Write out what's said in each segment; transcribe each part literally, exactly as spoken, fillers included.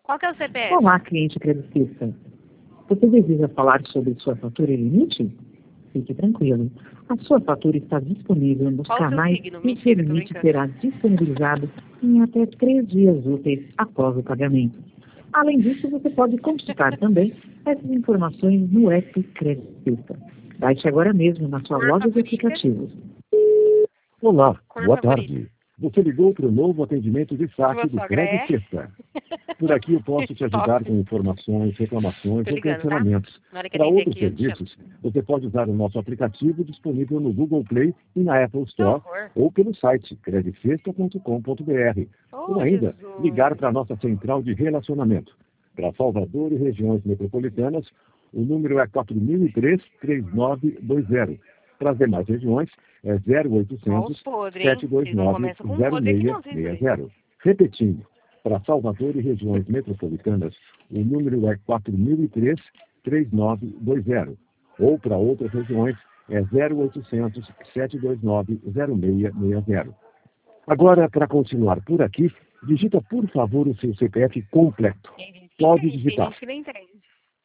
Qual que é o C P F? Olá, cliente creditista. Você deseja falar sobre sua fatura e limite? Fique tranquilo. A sua fatura está disponível nos Qual o seu canais signo? e Mentira, seu tô limite brincando. será disponibilizado em até três dias úteis após o pagamento. Além disso, você pode consultar também essas informações no app Creditista. Baixe agora mesmo na sua Cor loja de favorita? aplicativos. Olá, Cor boa favorita? tarde. Você ligou para o novo atendimento de Sua saque do sogra é? Crédito Sexta. Por aqui eu posso te ajudar com informações, reclamações Tô ou ligando, tá? cancelamentos. Na hora que Para atender outros aqui, eu te chamo. serviços, você pode usar o nosso aplicativo disponível no Google Play e na Apple Que Store horror. ou pelo site credit sexta ponto com ponto br. Oh, Ou ainda, Jesus. ligar para a nossa central de relacionamento. Para Salvador e regiões metropolitanas, o número é quatro mil e três, três nove dois zero. Para as demais regiões, é zero Ó oitocentos, os podres, hein? sete dois Vocês não nove, começam com zero podre aqui seis não, vocês seis dois. zero. Repetindo, para Salvador e regiões metropolitanas, o número é quatro mil e três, três nove dois zero. Ou para outras regiões, é zero oitocentos, sete dois nove, zero seis seis zero. Agora, para continuar por aqui, digita, por favor, o seu C P F completo. Tem gente que Pode entende, tem digitar. gente que não entende.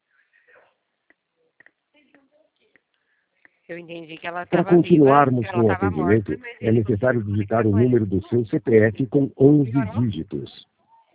Eu entendi que ela Para estava viva, continuarmos que ela com o estava morta, atendimento, mas é ele você necessário se comunica digitar o com ele. número do seu C P F com onze Melhorou? dígitos.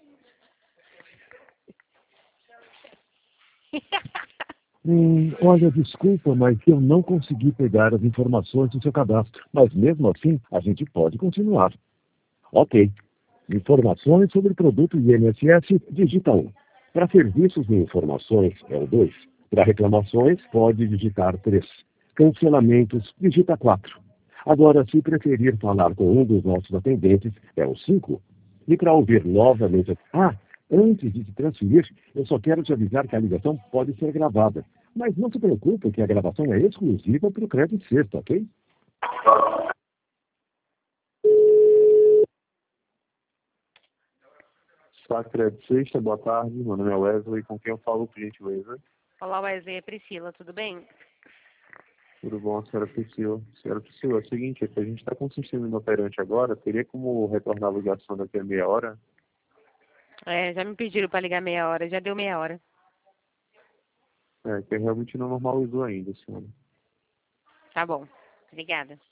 Hum, olha, desculpa, mas eu não consegui pegar as informações do seu cadastro. Mas mesmo assim, a gente pode continuar. Ok. Informações sobre o produto I N S S, digita um. Para serviços e informações, é o dois. Para reclamações, pode digitar três. Cancelamentos, digita quatro. Agora, se preferir falar com um dos nossos atendentes, é o cinco. E para ouvir novamente... Ah, antes de te transferir, eu só quero te avisar que a ligação pode ser gravada. Mas não se preocupe que a gravação é exclusiva para o Crédito Sexta, ok? Crédito Sexta, boa tarde. Meu nome é Wesley, com quem eu falo, por gentileza. Olá, Wesley, é Priscila, tudo bem? Tudo bom, senhora Priscila? Senhora Priscila, é o seguinte, é que a gente está com o sistema inoperante agora, teria como retornar a ligação daqui a meia hora? É, já me pediram para ligar meia hora, já deu meia hora. É, que realmente não normalizou ainda, senhora. Tá bom, obrigada.